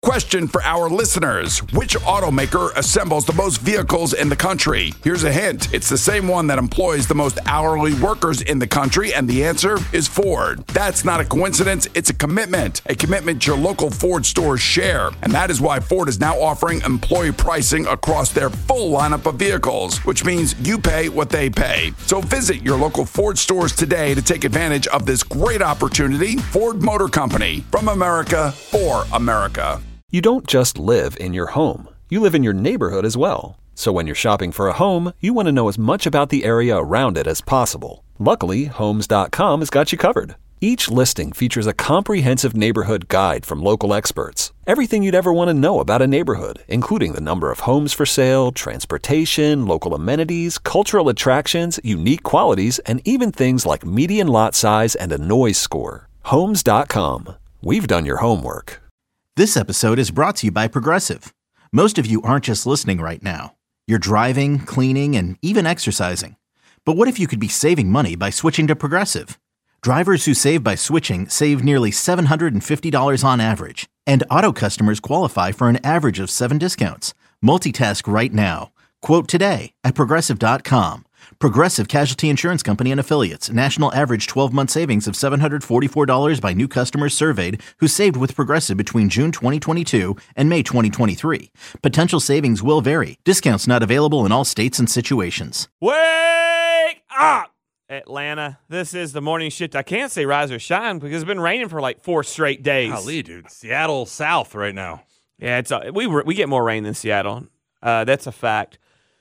Question for our listeners. Which automaker assembles the most vehicles in the country? Here's a hint. It's the same one that employs the most hourly workers in the country, and the answer is Ford. That's not a coincidence. It's a commitment your local Ford stores share. And that is why Ford is now offering employee pricing across their full lineup of vehicles, which means you pay what they pay. So visit your local Ford stores today to take advantage of this great opportunity. Ford Motor Company, from America for America. You don't just live in your home. You live in your neighborhood as well. So when you're shopping for a home, you want to know as much about the area around it as possible. Luckily, Homes.com has got you covered. Each listing features a comprehensive neighborhood guide from local experts. Everything you'd ever want to know about a neighborhood, including the number of homes for sale, transportation, local amenities, cultural attractions, unique qualities, and even things like median lot size and a noise score. Homes.com. We've done your homework. This episode is brought to you by Progressive. Most of you aren't just listening right now. You're driving, cleaning, and even exercising. But what if you could be saving money by switching to Progressive? Drivers who save by switching save nearly $750 on average. And auto customers qualify for an average of 7 discounts. Multitask right now. Quote today at Progressive.com. Progressive Casualty Insurance Company and Affiliates. National average 12-month savings of $744 by new customers surveyed who saved with Progressive between June 2022 and May 2023. Potential savings will vary. Discounts not available in all states and situations. Wake up, Atlanta. This is the morning shift. I can't say rise or shine because it's been raining for like 4 straight days. Golly, dude. Seattle South right now. Yeah, we get more rain than Seattle. That's a fact.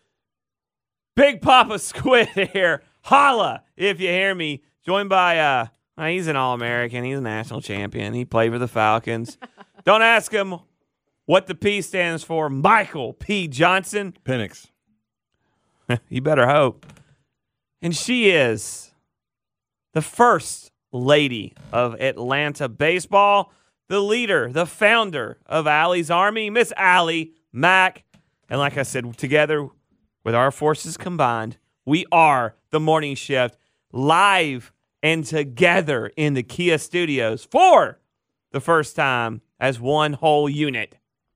Big Papa Squid here. Holla if you hear me. Joined by, he's an All-American. He's a national champion. He played for the Falcons. Don't ask him what the P stands for. Michael P. Johnson. Penix. You better hope. And she is the first lady of Atlanta baseball, the leader, the founder of Allie's Army, Miss Allie Mack. And like I said, together with our forces combined, we are the morning shift, live and together in the Kia studios for the first time as one whole unit.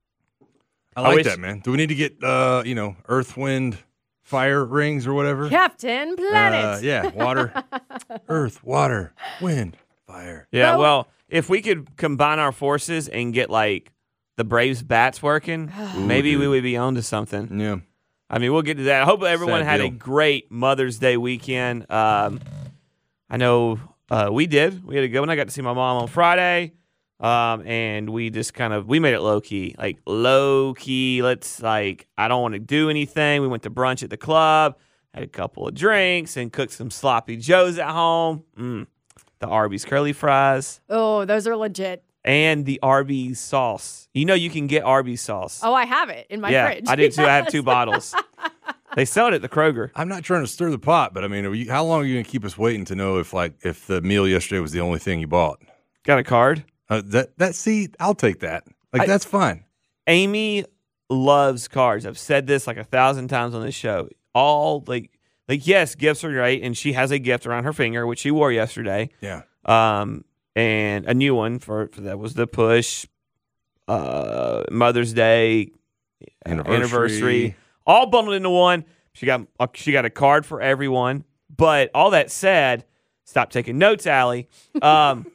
I like that, man. Do we need to get, Earth, Wind, Fire rings or whatever? Captain Planet. Yeah, water, Earth, water, wind, fire. Yeah, well, if we could combine our forces and get, like, the Braves bats working, maybe we would be on to something. Yeah. I mean, we'll get to that. I hope everyone had a great Mother's Day weekend. I know we did. We had a good one. I got to see my mom on Friday, and we just we made it low-key. Like, low-key, I don't want to do anything. We went to brunch at the club, had a couple of drinks, and cooked some sloppy joes at home. The Arby's curly fries. Oh, those are legit. And the Arby's sauce. You know you can get Arby's sauce. Oh, I have it in my fridge. I do too. I have 2 bottles. They sell it at the Kroger. I'm not trying to stir the pot, but I mean, how long are you going to keep us waiting to know if the meal yesterday was the only thing you bought? Got a card? See, I'll take that. That's fine. Amy loves cards. I've said this like 1,000 times on this show. Yes, gifts are great, and she has a gift around her finger, which she wore yesterday. Yeah. And a new one for that was the push, Mother's Day, anniversary, all bundled into one. She got a card for everyone. But all that said, stop taking notes, Allie. The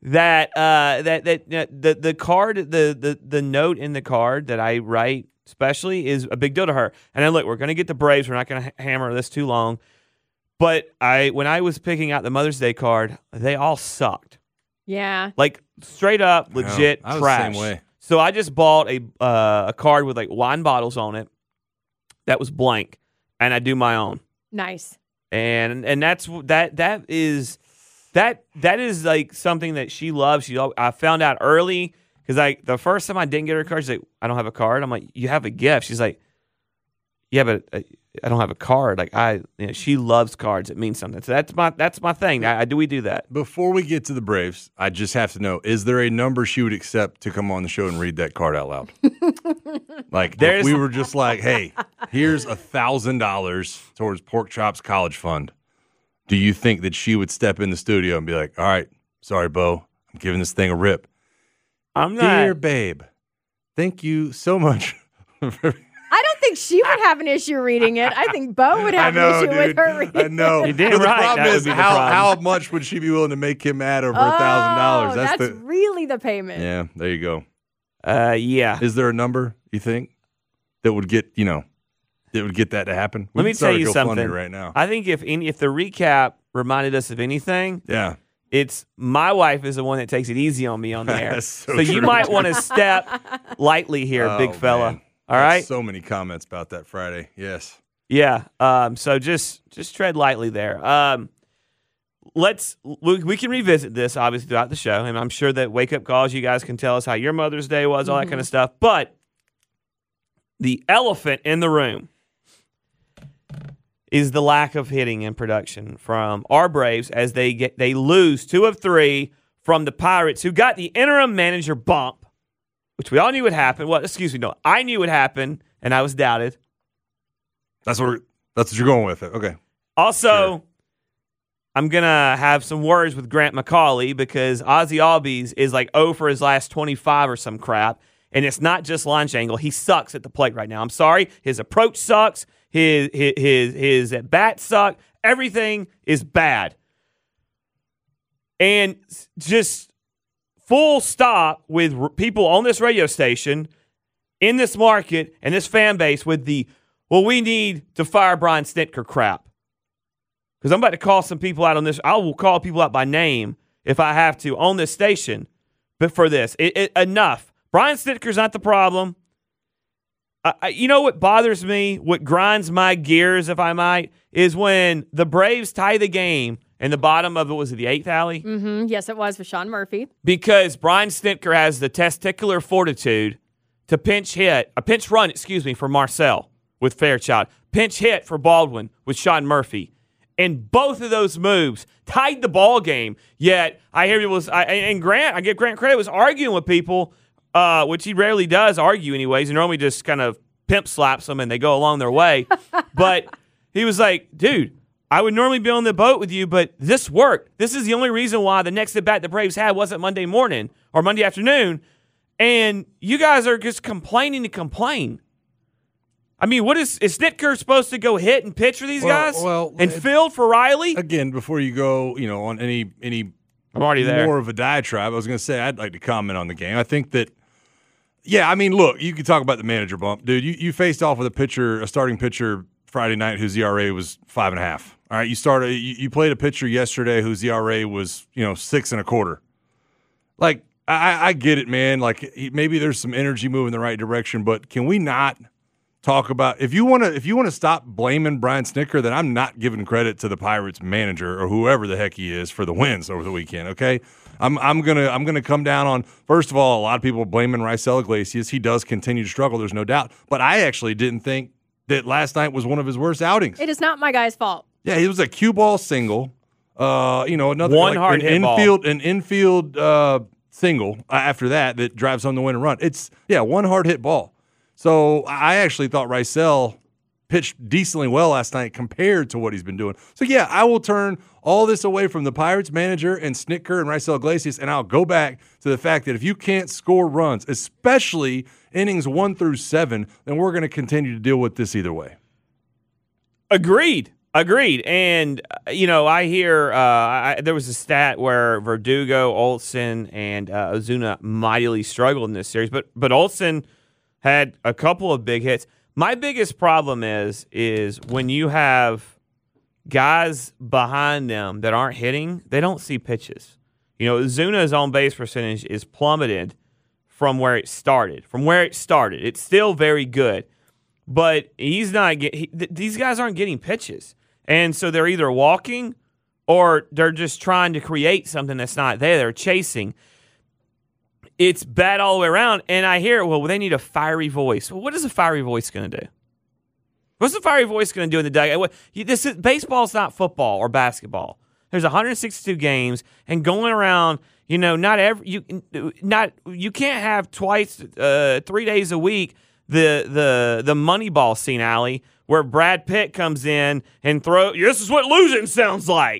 card, the note in the card that I write especially is a big deal to her. And then look, we're going to get the Braves. We're not going to hammer this too long. But when I was picking out the Mother's Day card, they all sucked. Yeah. Like, straight up, legit I was trash. the same way. So I just bought a card with, like, wine bottles on it that was blank, and I do my own. Nice. And that is like something that she loves. I found out early because the first time I didn't get her a card, she's like, I don't have a card. I'm like, you have a gift. She's like, yeah, but I don't have a card. Like, she loves cards. It means something. So that's my thing. We do that. Before we get to the Braves, I just have to know: is there a number she would accept to come on the show and read that card out loud? If we were just like, hey, here's $1,000 towards Pork Chop's college fund. Do you think that she would step in the studio and be like, all right, sorry, Bo, I'm giving this thing a rip. I'm not. Dear babe, Thank you so much. I don't think she would have an issue reading it. I think Bo would have an issue with her reading it. I know. You did But right. The problem That is would be the how much would she be willing to make him add over $1,000? That's really the payment. Yeah, there you go. Yeah. Is there a number you think that would get that to happen? Let me tell you something right now. I think if the recap reminded us of anything, Yeah. it's my wife is the one that takes it easy on me on the air. That's so you true. might want to step lightly here, Oh, big fella. man. All right. So many comments about that Friday. Yes. Yeah. So just tread lightly there. We can revisit this obviously throughout the show, and I'm sure that wake up calls you guys can tell us how your Mother's Day was, all that kind of stuff. But the elephant in the room is the lack of hitting in production from our Braves as they lose 2 of 3 from the Pirates, who got the interim manager bump, which we all knew would happen. Well, excuse me, no, I knew would happen, and I was doubted. That's what you're going with. Okay. Also, Sure. I'm going to have some words with Grant McCauley because Ozzie Albies is like 0 for his last 25 or some crap, and it's not just launch angle. He sucks at the plate right now. I'm sorry. His approach sucks. His at bat suck. Everything is bad. And just full stop with people on this radio station, in this market, and this fan base with we need to fire Brian Snitker crap. Because I'm about to call some people out on this. I will call people out by name if I have to on this station. But for this, enough. Brian Snitker's not the problem. You know what bothers me, what grinds my gears, if I might, is when the Braves tie the game in the bottom of was it the 8th alley? Mm-hmm. Yes, it was for Sean Murphy. Because Brian Snitker has the testicular fortitude to pinch run, for Marcel with Fairchild, pinch hit for Baldwin with Sean Murphy. And both of those moves tied the ball game. Yet I hear people, and Grant, I give Grant credit, was arguing with people, which he rarely does argue anyways. He normally just kind of pimp slaps them and they go along their way. But he was like, dude, I would normally be on the boat with you, but this worked. This is the only reason why the next at bat the Braves had wasn't Monday morning or Monday afternoon. And you guys are just complaining to complain. I mean, what is Snitker supposed to go hit and pitch for these guys? And field for Riley? Again, before you go, on any I'm already there. More of a diatribe, I was going to say I'd like to comment on the game. I think that, look, you can talk about the manager bump. Dude, you faced off with a starting pitcher Friday night whose ERA was 5.5. All right, you played a pitcher yesterday whose ERA was, 6.25. Like, I get it, man. Like, maybe there's some energy moving in the right direction, but can we not talk about if you want to stop blaming Brian Snitker, then I'm not giving credit to the Pirates manager or whoever the heck he is for the wins over the weekend. Okay, I'm gonna come down on, first of all, a lot of people blaming Raisel Iglesias. He does continue to struggle, there's no doubt. But I actually didn't think that last night was one of his worst outings. It is not my guy's fault. Yeah, he was a cue ball single. Another one hard hit ball. An infield single after that drives home the winning run. It's one hard hit ball. So I actually thought Raisel pitched decently well last night compared to what he's been doing. So, I will turn all this away from the Pirates manager and Snitker and Raisel Iglesias, and I'll go back to the fact that if you can't score runs, especially innings 1 through 7, then we're going to continue to deal with this either way. Agreed. And, I hear there was a stat where Verdugo, Olsen, and Ozuna mightily struggled in this series, but Olsen had a couple of big hits. My biggest problem is when you have guys behind them that aren't hitting, they don't see pitches. Ozuna's on-base percentage is plummeted from where it started. It's still very good, but he's not these guys aren't getting pitches. And so they're either walking or they're just trying to create something that's not there. They're chasing. It's bad all the way around, and I hear, they need a fiery voice. Well, what is a fiery voice going to do? What's the fiery voice going to do in the dugout? Baseball's not football or basketball. There's 162 games, and going around, you can't have twice, 3 days a week the Moneyball scene, Allie, where Brad Pitt comes in and this is what losing sounds like.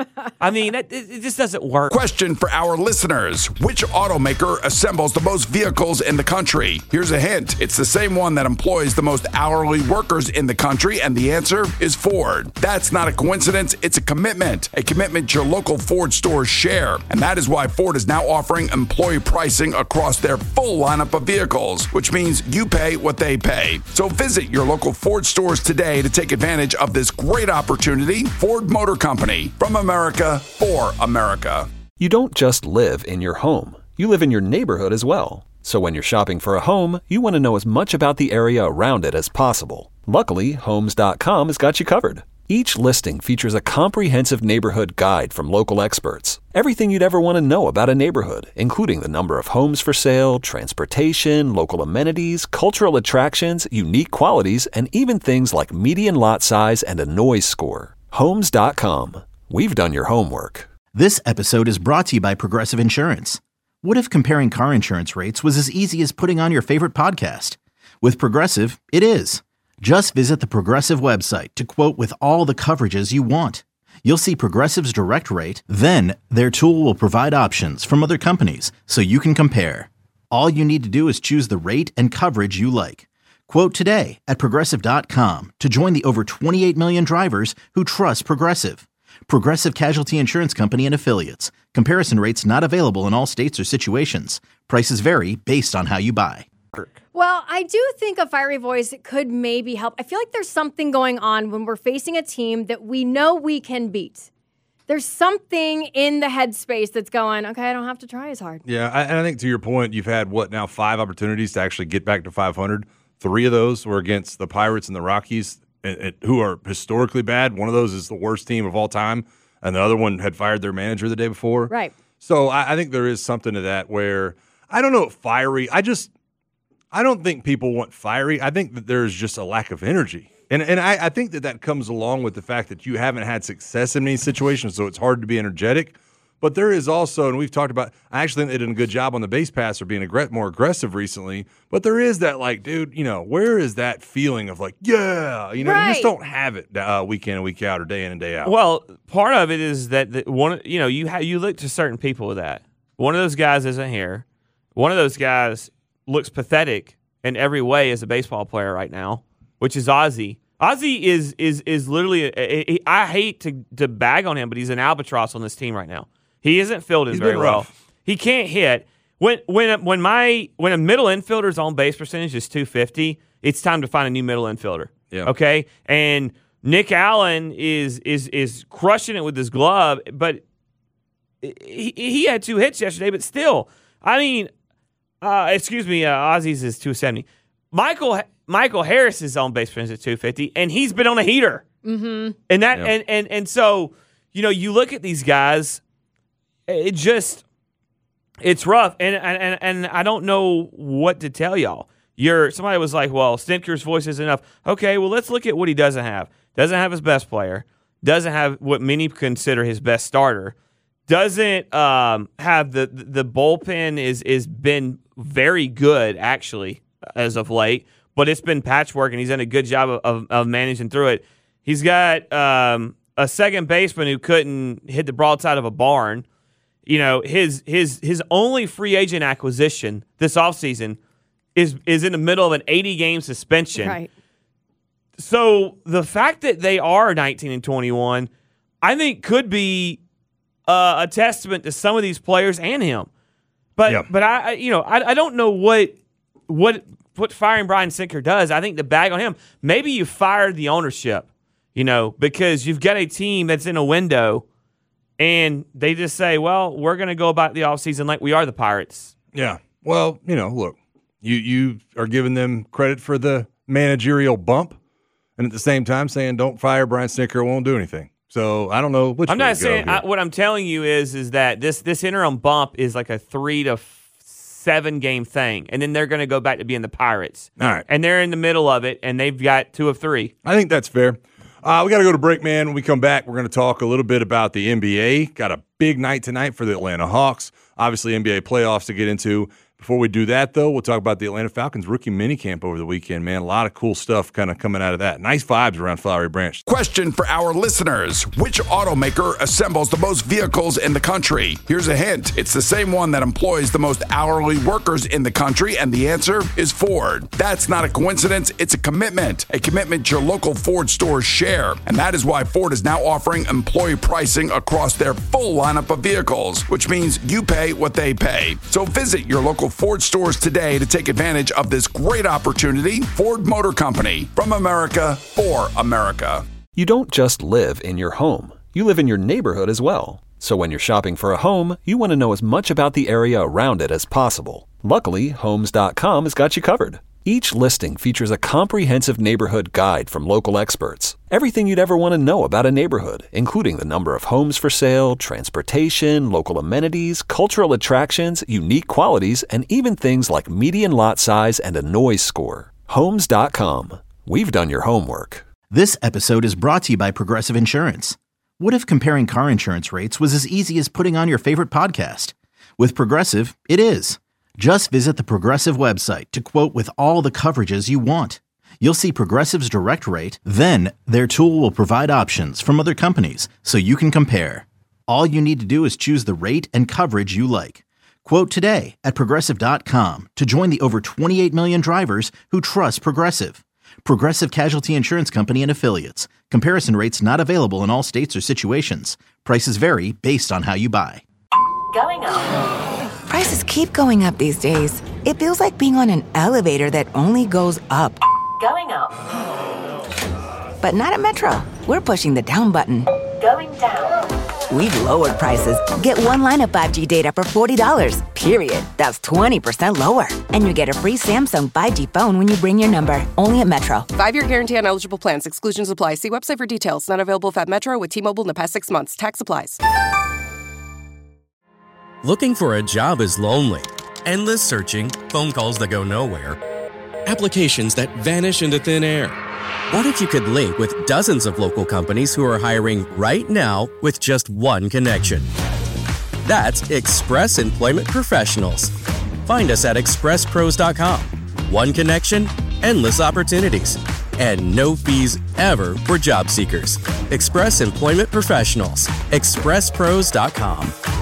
I mean, it just doesn't work. Question for our listeners. Which automaker assembles the most vehicles in the country? Here's a hint. It's the same one that employs the most hourly workers in the country, and the answer is Ford. That's not a coincidence. It's a commitment your local Ford stores share. And that is why Ford is now offering employee pricing across their full lineup of vehicles, which means you pay what they pay. So visit your local Ford stores today to take advantage of this great opportunity. Ford Motor Company, from America for America. You don't just live in your home. You live in your neighborhood as well. So when you're shopping for a home, you want to know as much about the area around it as possible. Luckily, Homes.com has got you covered. Each listing features a comprehensive neighborhood guide from local experts. Everything you'd ever want to know about a neighborhood, including the number of homes for sale, transportation, local amenities, cultural attractions, unique qualities, and even things like median lot size and a noise score. Homes.com. We've done your homework. This episode is brought to you by Progressive Insurance. What if comparing car insurance rates was as easy as putting on your favorite podcast? With Progressive, it is. Just visit the Progressive website to quote with all the coverages you want. You'll see Progressive's direct rate, then their tool will provide options from other companies so you can compare. All you need to do is choose the rate and coverage you like. Quote today at Progressive.com to join the over 28 million drivers who trust Progressive. Progressive Casualty Insurance Company and Affiliates. Comparison rates not available in all states or situations. Prices vary based on how you buy. Well, I do think a fiery voice could maybe help. I feel like there's something going on when we're facing a team that we know we can beat. There's something in the headspace that's going, okay, I don't have to try as hard. Yeah, and I think to your point, you've had, 5 opportunities to actually get back to 500. 3 of those were against the Pirates and the Rockies, who are historically bad. One of those is the worst team of all time, and the other one had fired their manager the day before. Right. So I think there is something to that where, I don't know, fiery, I don't think people want fiery. I think that there's just a lack of energy. And I think that comes along with the fact that you haven't had success in many situations, so it's hard to be energetic. But there is also, and we've talked about, I actually think they did a good job on the base pass or being more aggressive recently. But there is that, dude, where is that feeling of yeah? You just don't have it week in and week out or day in and day out. Well, part of it is that you look to certain people with that. One of those guys isn't here. One of those guys looks pathetic in every way as a baseball player right now, which is Ozzie. Ozzie is literally I hate to bag on him, but he's an albatross on this team right now. He isn't fielding very well. He can't hit. When a middle infielder's on base percentage is .250, it's time to find a new middle infielder. Yeah. Okay? And Nick Allen is crushing it with his glove, but he had 2 hits yesterday, but still, I mean, Ozzie's is .270. Michael Harris is on base percentage at .250, and he's been on a heater. Mm-hmm. And that and so you look at these guys, it's rough, and I don't know what to tell y'all. Somebody was like, well, Stinker's voice isn't enough. Okay, well, let's look at what he doesn't have. Doesn't have his best player. Doesn't have what many consider his best starter. Doesn't have the bullpen is been very good actually as of late, but it's been patchwork, and he's done a good job of managing through it. He's got a second baseman who couldn't hit the broadside of a barn. His only free agent acquisition this offseason is in the middle of an 80-game suspension. Right. So the fact that they are 19-21, I think could be a testament to some of these players and him. But I don't know what firing Brian Sinker does. I think the bag on him. Maybe you fired the ownership, because you've got a team that's in a window, and they just say, well, we're going to go about the offseason like we are the Pirates. Yeah. Well, look, you are giving them credit for the managerial bump, and at the same time saying don't fire Brian Sinker, it won't do anything. So I don't know which I'm way not to go saying here. what I'm telling you is that this interim bump is like a 3 to 7 game thing, and then they're going to go back to being the Pirates. All right, and they're in the middle of it, and they've got 2 of 3. I think that's fair. We got to go to break, man. When we come back, we're going to talk a little bit about the NBA. Got a big night tonight for the Atlanta Hawks. Obviously, NBA playoffs to get into. Before we do that, though, we'll talk about the Atlanta Falcons rookie minicamp over the weekend, man. A lot of cool stuff kind of coming out of that. Nice vibes around Flowery Branch. Question for our listeners. Which automaker assembles the most vehicles in the country? Here's a hint. It's the same one that employs the most hourly workers in the country, and the answer is Ford. That's not a coincidence. It's a commitment your local Ford stores share. And that is why Ford is now offering employee pricing across their full lineup of vehicles, which means you pay what they pay. So visit your local Ford stores today to take advantage of this great opportunity. Ford Motor Company, from America for America. You don't just live in your home. You live in your neighborhood as well. So when you're shopping for a home, you want to know as much about the area around it as possible. Luckily, Homes.com has got you covered. Each listing features a comprehensive neighborhood guide from local experts. Everything you'd ever want to know about a neighborhood, including the number of homes for sale, transportation, local amenities, cultural attractions, unique qualities, and even things like median lot size and a noise score. Homes.com. We've done your homework. This episode is brought to you by Progressive Insurance. What if comparing car insurance rates was as easy as putting on your favorite podcast? With Progressive, it is. Just visit the Progressive website to quote with all the coverages you want. You'll see Progressive's direct rate, then their tool will provide options from other companies so you can compare. All you need to do is choose the rate and coverage you like. Quote today at Progressive.com to join the over 28 million drivers who trust Progressive. Progressive Casualty Insurance Company and Affiliates. Comparison rates not available in all states or situations. Prices vary based on how you buy. Going up. Prices keep going up these days. It feels like being on an elevator that only goes up. Going up. But not at Metro. We're pushing the down button. Going down. We've lowered prices. Get one line of 5G data for $40, period. That's 20% lower. And you get a free Samsung 5G phone when you bring your number. Only at Metro. 5-year guarantee on eligible plans. Exclusions apply. See website for details. Not available at Metro with T-Mobile in the past 6 months. Tax applies. Looking for a job is lonely. Endless searching, phone calls that go nowhere, applications that vanish into thin air. What if you could link with dozens of local companies who are hiring right now with just one connection? That's Express Employment Professionals. Find us at expresspros.com. One connection, endless opportunities, and no fees ever for job seekers. Express Employment Professionals. expresspros.com.